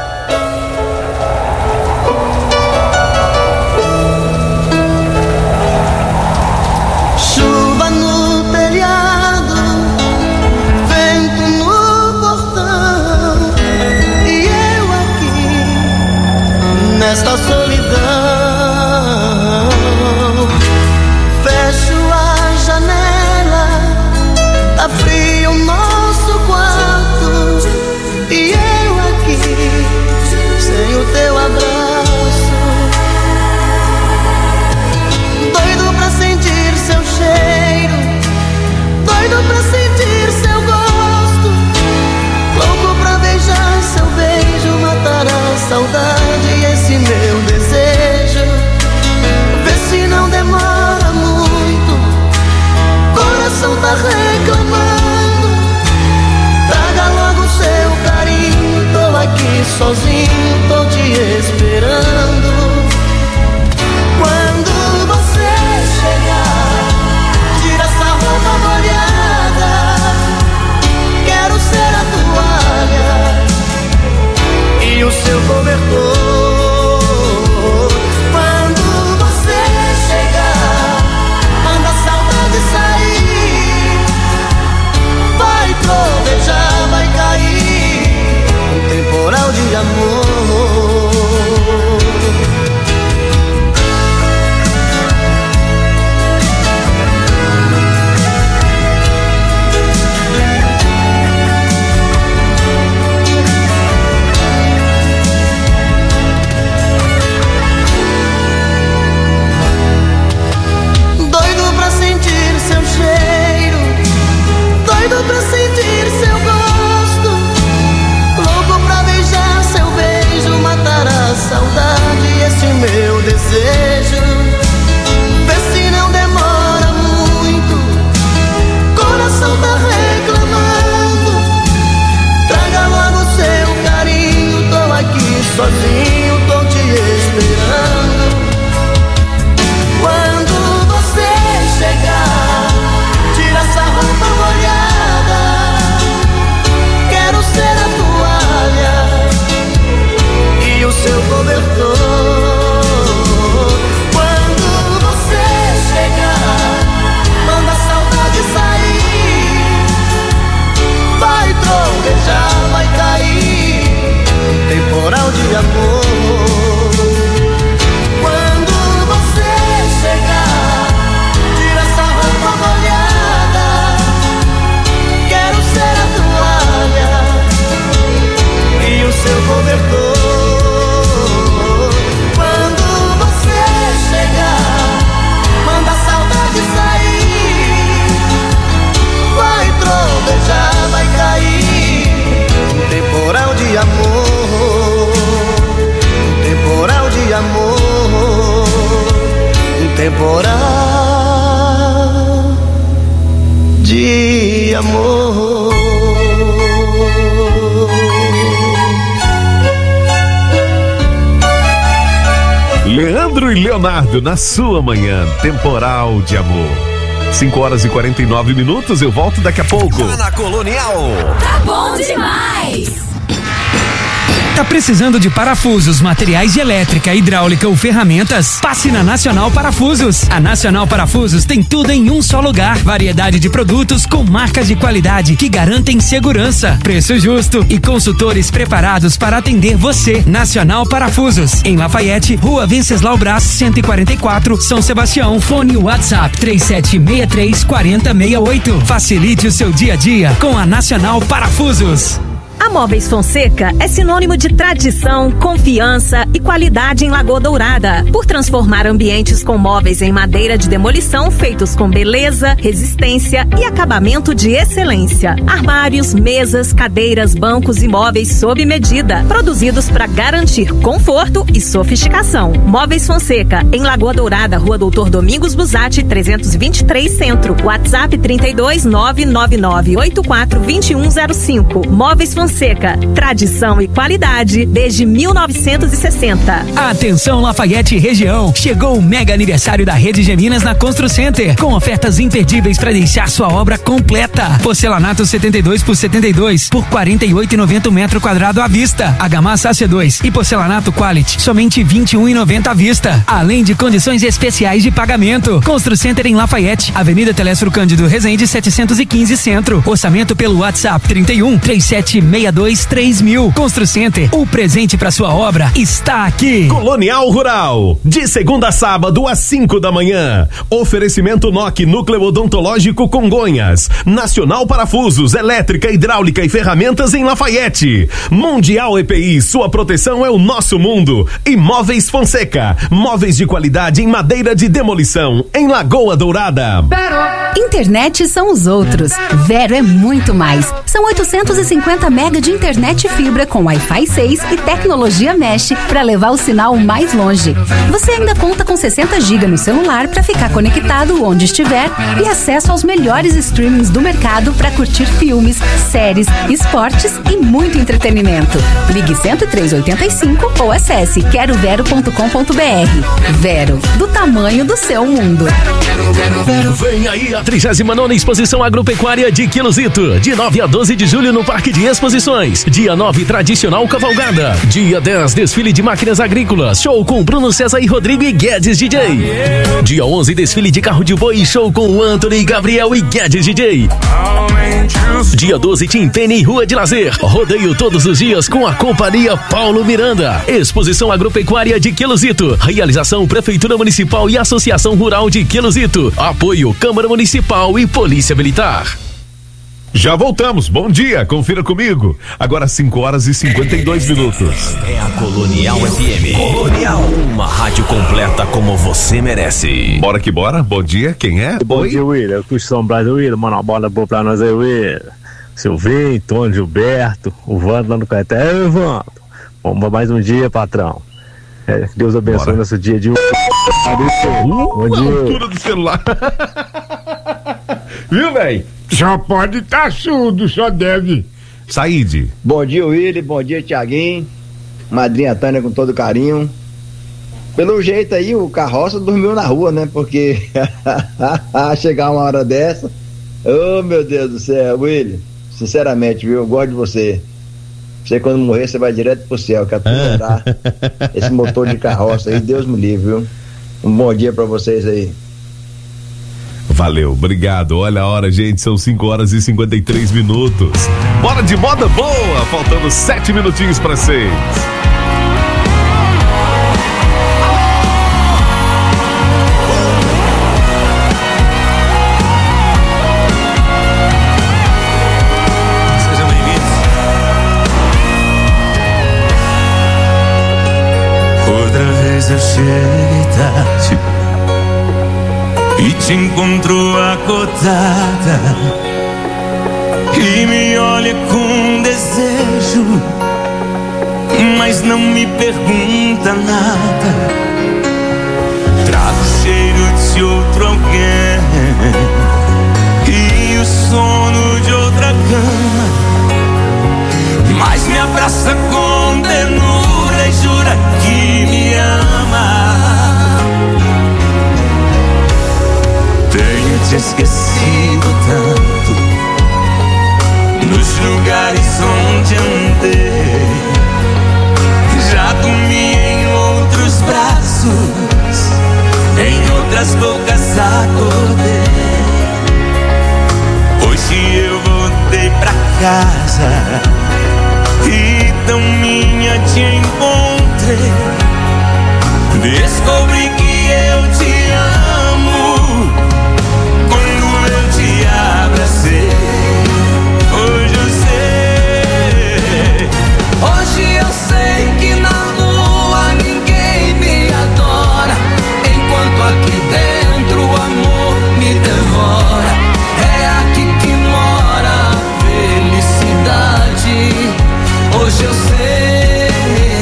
Chuva no telhado, vento no portão, e eu aqui nesta solidão. Fecho a janela, tá frio o nosso quarto, e eu aqui sem o teu abraço, doido pra sentir seu cheiro, doido pra sentir seu gosto, louco pra beijar seu beijo, matar a saudade e esse meu desejo. Vê se não demora muito, coração tá reclamando, traga logo seu carinho, tô aqui sozinho, tô te esperando. Quando você chegar, tira essa roupa molhada, quero ser a toalha e o seu cobertor. Quando você chegar, manda a saudade sair, vai trovejar, vai cair um temporal de amor. Doido pra sentir seu cheiro, doido pra sentir seu gosto, louco pra beijar seu beijo, matar a saudade e esse meu desejo. Vê se não demora muito, coração tá reclamando, traga logo seu carinho, tô aqui sozinho, tô te esperando. Quando você chegar, tira essa roupa molhada, quero ser a toalha e o seu cobertor. Quando você chegar, manda a saudade sair, vai trovejar, vai cair um temporal de amor. Quando você chegar, tira essa roupa molhada, quero ser a toalha e o seu cobertor. Quando você chegar, manda a saudade sair, vai trovejar, vai cair um temporal de amor, um temporal de amor, um temporal de amor. Leandro e Leonardo na sua manhã, temporal de amor. cinco horas e quarenta e nove minutos, eu volto daqui a pouco. Tá na Colonial. Tá bom demais. Tá precisando de parafusos, materiais de elétrica, hidráulica ou ferramentas? Passe na Nacional Parafusos. A Nacional Parafusos tem tudo em um só lugar. Variedade de produtos com marcas de qualidade que garantem segurança, preço justo e consultores preparados para atender você. Nacional Parafusos, em Lafayette, Rua Venceslau Braz, cento e quarenta e quatro, São Sebastião. Fone WhatsApp três sete seis três quatro zero seis oito. Facilite o seu dia a dia com a Nacional Parafusos. A Móveis Fonseca é sinônimo de tradição, confiança e qualidade em Lagoa Dourada. Por transformar ambientes com móveis em madeira de demolição feitos com beleza, resistência e acabamento de excelência. Armários, mesas, cadeiras, bancos e móveis sob medida, produzidos para garantir conforto e sofisticação. Móveis Fonseca, em Lagoa Dourada, Rua Doutor Domingos Busatti, trezentos e vinte e três Centro. WhatsApp trinta e dois, nove nove nove oito quatro dois um zero cinco. Móveis Fonseca. Seca, tradição e qualidade desde mil novecentos e sessenta. Atenção Lafayette e região, chegou o mega aniversário da Rede Geminas na Constru Center, com ofertas imperdíveis para deixar sua obra completa. Porcelanato setenta e dois por setenta e dois por quarenta e oito reais e noventa centavos metro quadrado à vista. Argamassa A C dois e porcelanato Quality, somente vinte e um reais e noventa centavos à vista. Além de condições especiais de pagamento. Constru Center em Lafayette, Avenida Telestro Cândido Rezende setecentos e quinze Centro. Orçamento pelo WhatsApp trinta e um, trinta e sete, sessenta e dois, três mil. Constru Center, o presente para sua obra está aqui. Colonial Rural, de segunda a sábado às cinco da manhã. Oferecimento N O C Núcleo Odontológico Congonhas. Nacional Parafusos, elétrica, hidráulica e ferramentas em Lafayette. Mundial E P I, sua proteção é o nosso mundo. E Móveis Fonseca, móveis de qualidade em madeira de demolição em Lagoa Dourada. Internet são os outros. Vero é muito mais. São oitocentos e cinquenta mega de internet e fibra com Wi-Fi seis e tecnologia Mesh para levar o sinal mais longe. Você ainda conta com sessenta gigas no celular para ficar conectado onde estiver e acesso aos melhores streamings do mercado para curtir filmes, séries, esportes e muito entretenimento. Ligue cento e três oitenta e cinco ou acesse quero vero ponto com ponto br. Vero, do tamanho do seu mundo. Vem aí a trigésima nona Exposição Agropecuária de Quilosito, de nove a doze de julho no Parque de Exposições. Dia nove, tradicional cavalgada. Dia dez, desfile de máquinas agrícolas. Show com Bruno César e Rodrigo e Guedes D J. Dia onze, desfile de carro de boi. Show com Anthony, Gabriel e Guedes D J. Dia doze, Tim Penny e Rua de Lazer. Rodeio todos os dias com a companhia Paulo Miranda. Exposição Agropecuária de Quilosito. Realização Prefeitura Municipal e Associação Rural de Quilosito. Apoio Câmara Municipal e Polícia Militar. Já voltamos, bom dia, confira comigo. Agora cinco horas e cinquenta e dois minutos. É a Colonial F M. Colonial, uma rádio completa como você merece. Bora que bora, bom dia, quem é? Bom Oi? dia, William, eu São Brás, William, manda uma bola boa pra nós aí, William. Silvinho, Tony, Gilberto, o Vando lá no Caeté. Ei, Vando, vamos mais um dia, patrão. É, que Deus abençoe Bora. Nosso dia de hoje. Uh, bom dia. A altura do celular. Viu, velho? Só pode estar tá surdo, só deve. Saíde. Bom dia, Willy. Bom dia, Tiaguinho. Madrinha Tânia, com todo carinho. Pelo jeito aí, o carroça dormiu na rua, né? Porque chegar uma hora dessa. Oh, meu Deus do céu, Willy. Sinceramente, viu? Eu gosto de você. Você, quando morrer, você vai direto pro céu. Quer tudo esse motor de carroça aí. Deus me livre, viu? Um bom dia pra vocês aí. Valeu, obrigado. Olha a hora, gente, são cinco horas e cinquenta e três minutos. Bora de moda boa, faltando sete minutinhos para seis. Sejam bem-vindos. Outra vez eu cheguei tarde e te encontrou acordada e me olha com desejo, mas não me pergunta nada. Trago o cheiro de outro alguém e o sono de outra cama, mas me abraça com ternura e jura que me ama. Tenho te esquecido onde andei. Já dormi em outros braços, em outras bocas acordei. Hoje eu voltei pra casa e tão minha te encontrei. Descobri que eu te amo quando eu te abracei. Hoje eu sei, hoje eu sei que na rua ninguém me adora, enquanto aqui dentro o amor me devora. É aqui que mora a felicidade. Hoje eu sei,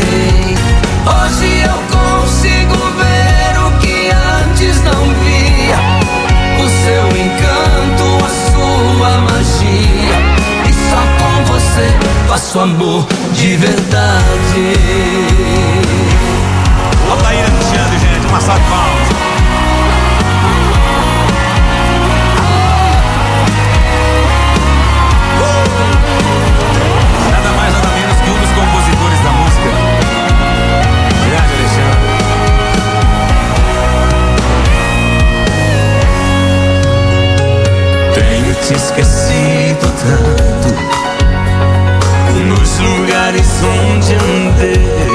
hoje eu consigo ver o que antes não via. O seu encanto, a sua magia. E só com você faço amor de verdade. Bota aí, Alexandre, gente, uma salva de palmas. Nada mais, nada menos que um dos compositores da música. Grande Alexandre. Tenho te esquecido tanto nos lugares onde andei.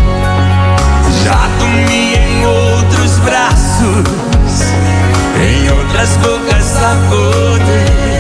Já dormi em outros braços, em outras bocas acordei.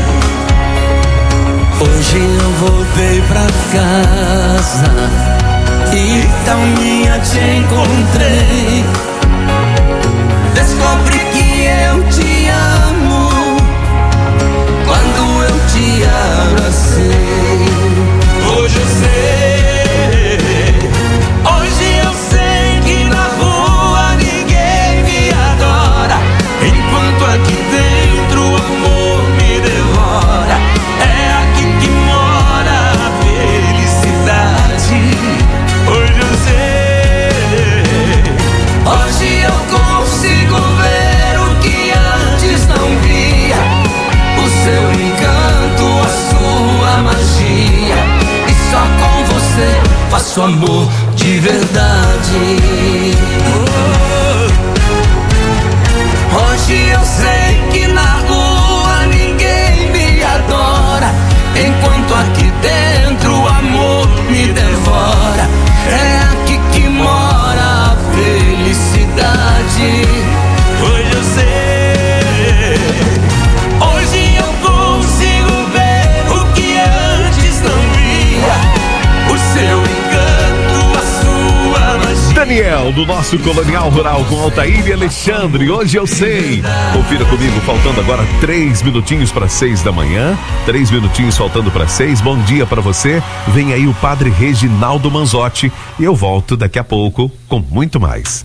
Hoje eu voltei pra casa e tão minha te encontrei. Descobri que eu te amo quando eu te abracei. Hoje eu sei, hoje eu sei que na rua ninguém me adora, enquanto aqui dentro o amor me devora. É aqui que mora a felicidade. Hoje eu sei, hoje eu consigo ver o que antes não via. O seu encanto, a sua magia. E só com você faço amor de verdade. Hoje eu sei que na rua ninguém me adora, enquanto aqui dentro o amor me devora. É aqui que mora a felicidade. Hoje eu sei, hoje eu consigo ver o que antes não via. O seu encanto, a sua magia. Daniel, do nosso Colonial Rural com Altair e Alexandre, hoje eu sei. Confira comigo, faltando agora três minutinhos para seis da manhã. Três minutinhos faltando para seis. Bom dia para você. Vem aí o Padre Reginaldo Manzotti e eu volto daqui a pouco com muito mais.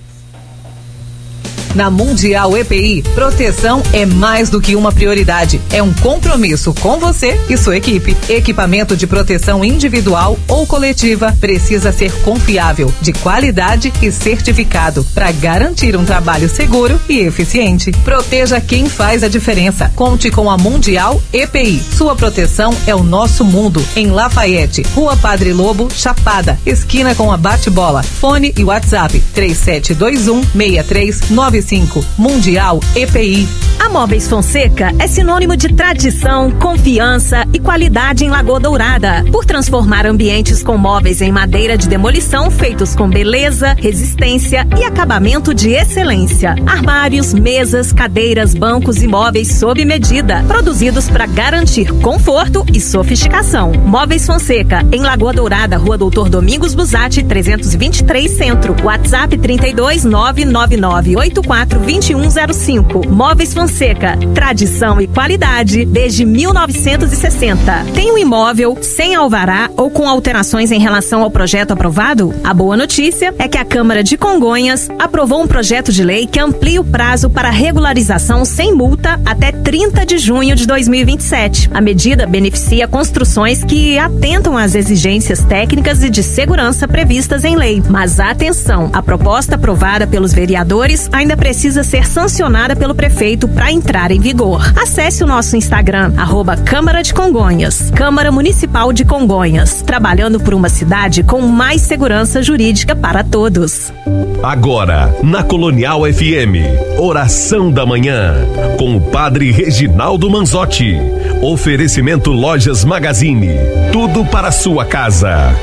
Na Mundial E P I, proteção é mais do que uma prioridade. É um compromisso com você e sua equipe. Equipamento de proteção individual ou coletiva precisa ser confiável, de qualidade e certificado para garantir um trabalho seguro e eficiente. Proteja quem faz a diferença. Conte com a Mundial E P I. Sua proteção é o nosso mundo. Em Lafayette, Rua Padre Lobo, Chapada, esquina com a Bate-Bola. Fone e WhatsApp três sete dois um, seis três nove cinco. Mundial E P I. A Móveis Fonseca é sinônimo de tradição, confiança e qualidade em Lagoa Dourada. Por transformar ambientes com móveis em madeira de demolição feitos com beleza, resistência e acabamento de excelência. Armários, mesas, cadeiras, bancos e móveis sob medida, produzidos para garantir conforto e sofisticação. Móveis Fonseca, em Lagoa Dourada, Rua Doutor Domingos Busatti, trezentos e vinte e três Centro. WhatsApp trinta e dois, nove nove nove, oito quatro dois um zero cinco. Móveis Fonseca, tradição e qualidade desde mil novecentos e sessenta. Tem um imóvel sem alvará ou com alterações em relação ao projeto aprovado? A boa notícia é que a Câmara de Congonhas aprovou um projeto de lei que amplia o prazo para regularização sem multa até trinta de junho de dois mil e vinte e sete. A medida beneficia construções que atentam às exigências técnicas e de segurança previstas em lei. Mas atenção, a proposta aprovada pelos vereadores ainda precisa ser sancionada pelo prefeito para entrar em vigor. Acesse o nosso Instagram, arroba Câmara de Congonhas, Câmara Municipal de Congonhas, trabalhando por uma cidade com mais segurança jurídica para todos. Agora, na Colonial F M, Oração da Manhã, com o Padre Reginaldo Manzotti. Oferecimento Lojas Magazine, tudo para a sua casa.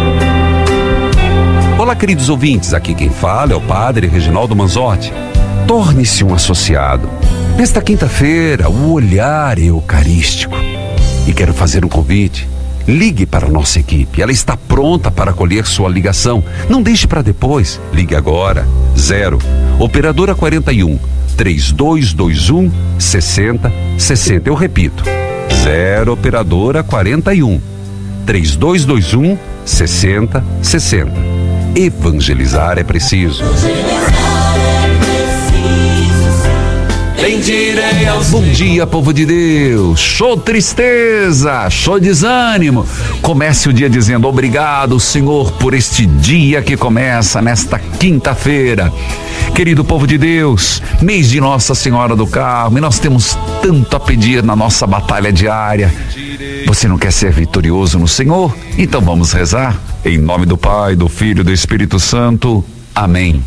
Olá, queridos ouvintes, aqui quem fala é o Padre Reginaldo Manzotti. Torne-se um associado. Nesta quinta-feira, o olhar eucarístico. E quero fazer um convite. Ligue para a nossa equipe, ela está pronta para acolher sua ligação. Não deixe para depois, ligue agora. Zero, operadora quarenta e um, três dois dois um, sessenta sessenta. Eu repito, zero, operadora quarenta e um, três dois dois um, sessenta sessenta. Evangelizar é preciso. Bendirei aos Bom dia, povo de Deus. Show tristeza, show desânimo. Comece o dia dizendo obrigado, Senhor, por este dia que começa nesta quinta-feira. Querido povo de Deus, mês de Nossa Senhora do Carmo, e nós temos tanto a pedir na nossa batalha diária. Você não quer ser vitorioso no Senhor? Então vamos rezar. Em nome do Pai, do Filho e do Espírito Santo. Amém.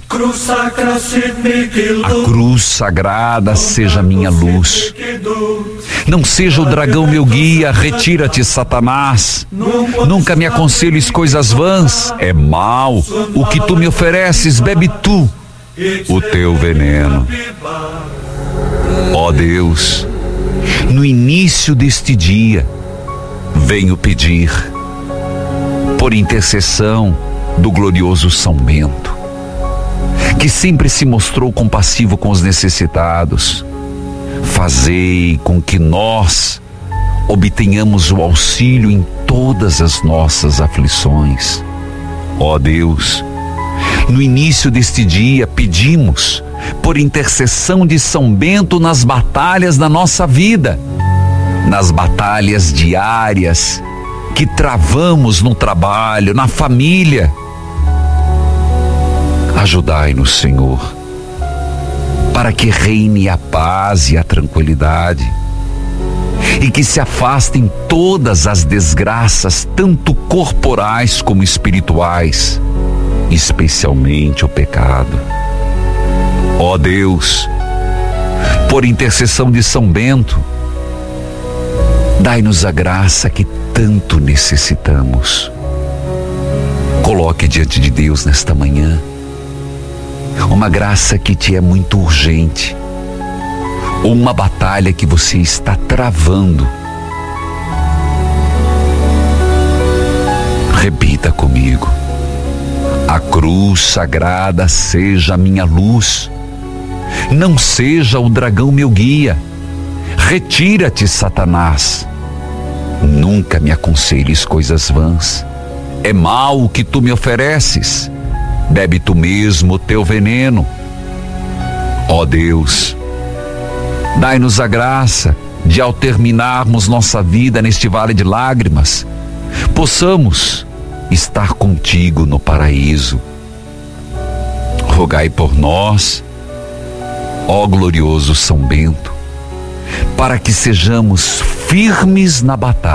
A cruz sagrada seja minha luz. Não seja o dragão meu guia, retira-te, Satanás. Nunca me aconselhes coisas vãs, é mal. O que tu me ofereces, bebe tu o teu veneno. Ó Deus, no início deste dia, venho pedir, por intercessão do glorioso São Bento, que sempre se mostrou compassivo com os necessitados, fazei com que nós obtenhamos o auxílio em todas as nossas aflições. Ó Deus, no início deste dia pedimos, por intercessão de São Bento, nas batalhas da nossa vida, nas batalhas diárias que travamos no trabalho, na família. Ajudai-nos, Senhor, para que reine a paz e a tranquilidade, e que se afastem todas as desgraças, tanto corporais como espirituais, especialmente o pecado. Ó Deus, por intercessão de São Bento, dai-nos a graça que tanto necessitamos. Coloque diante de Deus nesta manhã uma graça que te é muito urgente, ou uma batalha que você está travando. Repita comigo: a cruz sagrada seja a minha luz, não seja o dragão meu guia. Retira-te, Satanás. Nunca me aconselhes coisas vãs, é mal o que tu me ofereces. Bebe tu mesmo o teu veneno. Ó Deus, dai-nos a graça de, ao terminarmos nossa vida neste vale de lágrimas, possamos estar contigo no paraíso. Rogai por nós, ó glorioso São Bento, para que sejamos firmes na batalha